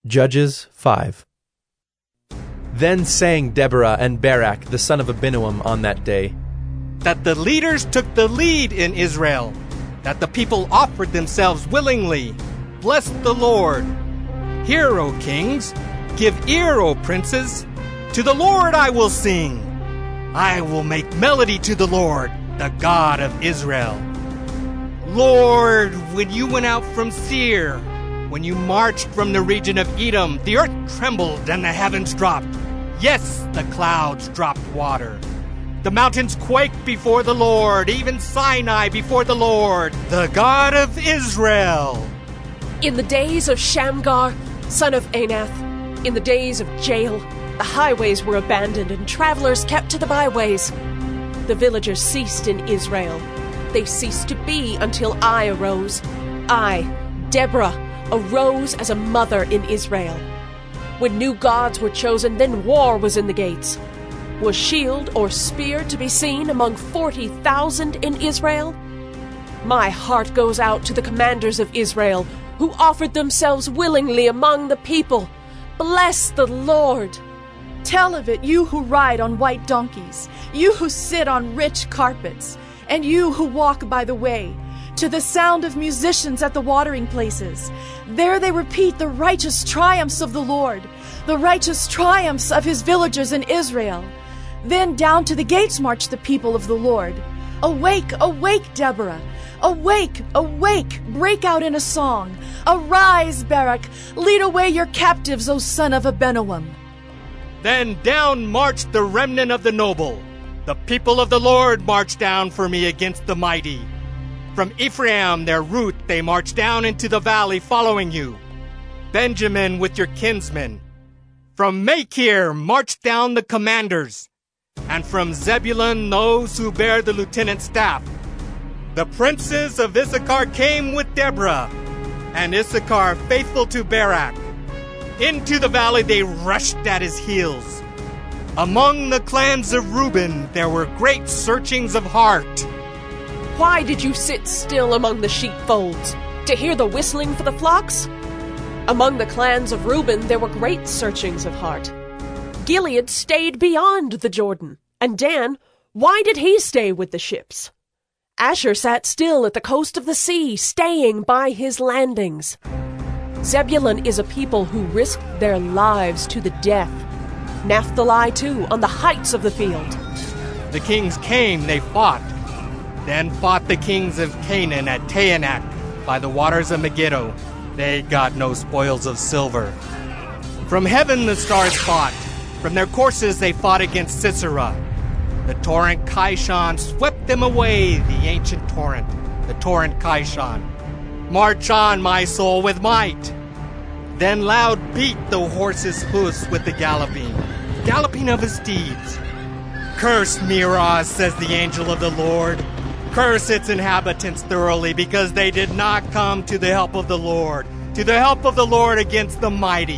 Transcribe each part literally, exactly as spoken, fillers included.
Judges five. Then sang Deborah and Barak the son of Abinoam on that day, that the leaders took the lead in Israel, that the people offered themselves willingly. Bless the Lord. Hear, O kings, give ear, O princes. To the Lord I will sing. I will make melody to the Lord, the God of Israel. Lord, when you went out from Seir, when you marched from the region of Edom, the earth trembled and the heavens dropped. Yes, the clouds dropped water. The mountains quaked before the Lord, even Sinai before the Lord, the God of Israel. In the days of Shamgar, son of Anath, in the days of Jael, the highways were abandoned and travelers kept to the byways. The villagers ceased in Israel. They ceased to be until I arose. I, Deborah, arose as a mother in Israel. When new gods were chosen, then war was in the gates. Was shield or spear to be seen among forty thousand in Israel? My heart goes out to the commanders of Israel, who offered themselves willingly among the people. Bless the Lord. Tell of it, you who ride on white donkeys, you who sit on rich carpets, and you who walk by the way, to the sound of musicians at the watering places. There they repeat the righteous triumphs of the Lord, the righteous triumphs of his villagers in Israel. Then down to the gates march the people of the Lord. Awake, awake, Deborah! Awake, awake! Break out in a song. Arise, Barak! Lead away your captives, O son of Abinoam! Then down marched the remnant of the noble. The people of the Lord marched down for me against the mighty. From Ephraim, their root, they marched down into the valley following you. Benjamin with your kinsmen. From Machir marched down the commanders. And from Zebulun those who bear the lieutenant's staff. The princes of Issachar came with Deborah, and Issachar faithful to Barak. Into the valley they rushed at his heels. Among the clans of Reuben there were great searchings of heart. Why did you sit still among the sheepfolds, to hear the whistling for the flocks? Among the clans of Reuben there were great searchings of heart. Gilead stayed beyond the Jordan, and Dan, why did he stay with the ships? Asher sat still at the coast of the sea, staying by his landings. Zebulun is a people who risked their lives to the death. Naphtali, too, on the heights of the field. The kings came, they fought. Then fought the kings of Canaan at Taanach by the waters of Megiddo. They got no spoils of silver. From heaven the stars fought. From their courses they fought against Sisera. The torrent Kishon swept them away, the ancient torrent, the torrent Kishon. March on, my soul, with might. Then loud beat the horse's hoofs with the galloping, galloping of his steeds. Curse Meroz, says the angel of the Lord. Curse its inhabitants thoroughly, because they did not come to the help of the Lord, to the help of the Lord against the mighty.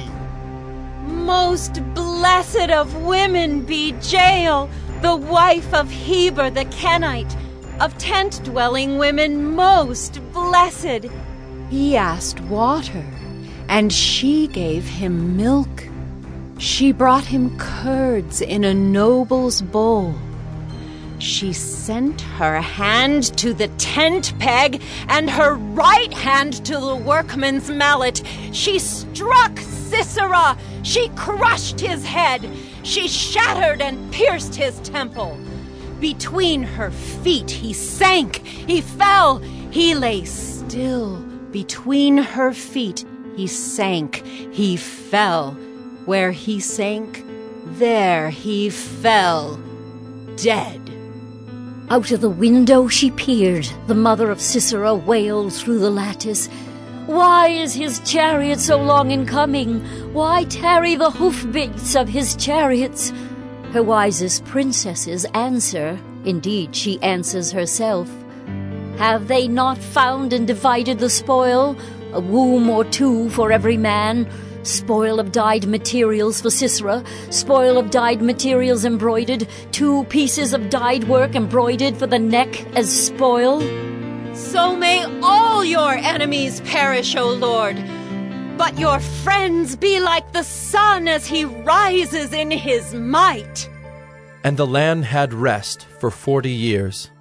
Most blessed of women be Jael, the wife of Heber the Kenite, of tent-dwelling women most blessed. He asked water, and she gave him milk. She brought him curds in a noble's bowl. She sent her hand to the tent peg and her right hand to the workman's mallet. She struck Sisera. She crushed his head. She shattered and pierced his temple. Between her feet he sank. He fell. He lay still. Between her feet he sank. He fell. Where he sank, there he fell, dead. Out of the window she peered. The mother of Sisera wailed through the lattice. Why is his chariot so long in coming? Why tarry the hoofbeats of his chariots? Her wisest princesses answer. Indeed, she answers herself. Have they not found and divided the spoil? A womb or two for every man. Spoil of dyed materials for Sisera, spoil of dyed materials embroidered, two pieces of dyed work embroidered for the neck as spoil. So may all your enemies perish, O Lord. but your friends be like the sun as he rises in his might. And the land had rest for forty years.